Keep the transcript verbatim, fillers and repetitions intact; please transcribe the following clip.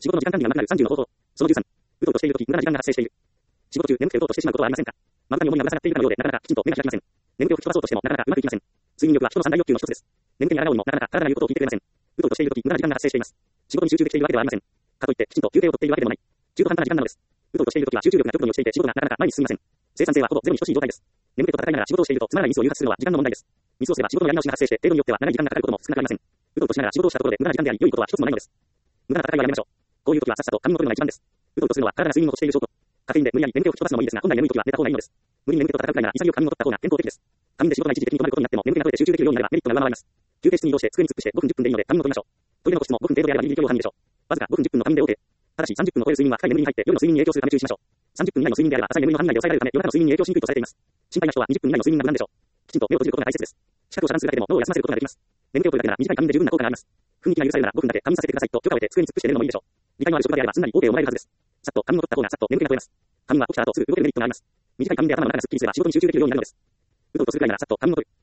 仕事の時間管理がまずなるさんじゅうの方法。そのじゅうさん。うとうとしているとき、無駄な時間が発生している。仕事中、眠くてうとうとしてしまうことはありませんか？まぶたに重みがぶら下がっているかのようで、なかなかきちんと目が開きません。眠気を吹き飛ばそうとしても、なかなかうまくいきません。睡眠力は人の三大欲求の一つです。眠気に抗うにも、なかなか体が言うことを聞いてくれません。うとうとしているとき、無駄な時間が発生しています。仕事に集中できているわけではありません。かといって、きちんと休憩を取っているわけでもない。中途半端な時間なのです。うとうとしているときは集中力が極度に落ちていて、仕事がなかなか前に進みません。生産性はほぼゼロに等しい状態です。眠気と戦いながら仕事をしていると、つまらないミスを誘発するのは時間の問題です。ミスをすれば仕事のやり直しが発生して、程度によっては長い時間がかかることも少なくありません。うとうとしながら仕事をしたところで無駄な時間であり、良いことは一つもないのです。無駄な戦いはやめましょう。こういう時はさっさと仮眠を取るのが一番です。うとうとするのは体が睡眠をとしている証拠。カフェインで無理やり眠気を吹き飛ばすのもいいですが、本来眠い時は寝た方がいいのです。無理に眠気と戦うくらいなら潔く仮眠を取った方が健康的です。仮眠で仕事が一時的に止まることになっても、眠気が取れて集中できるようになればメリットが上回ります。休憩室に移動して机に突っ伏してごふんじゅっぷんでいいので仮眠を取りましょう。トイレの個室もごふん程度であればギリギリ許容範囲でしょう。わずかごふんじゅっぷんの仮眠で OK。ただしさんじゅっぷんを超える睡眠は深い眠りに入って夜の睡眠に影響するため注意しましょう。さんじゅっぷん以内の睡眠であれば浅い眠りの範囲内で抑えられるため夜中の睡眠に影響しにくいとされています。心配な人はにじゅっぷん以内の睡眠が無難でしょう。きちんと目を閉じることが大切です。視覚を遮断するだけでも脳を休ませることができます。眠気を取るだけなら短い仮眠で十分な効果があります。雰囲気が許されるならごふんだけ仮眠させてくださいと許可を得て机に突っ伏して寝るのもいいでしょう。理解のある職場であればすんなり OK をもらえるはずです。さっと仮眠を取った方がさっと眠気が取れます。仮眠は起きた後すぐ動けるメリットがあります。短い仮眠で頭の中がすっきりすれば仕事に集中できるようになるのです。うとうとするくらいならさっと仮眠を取る。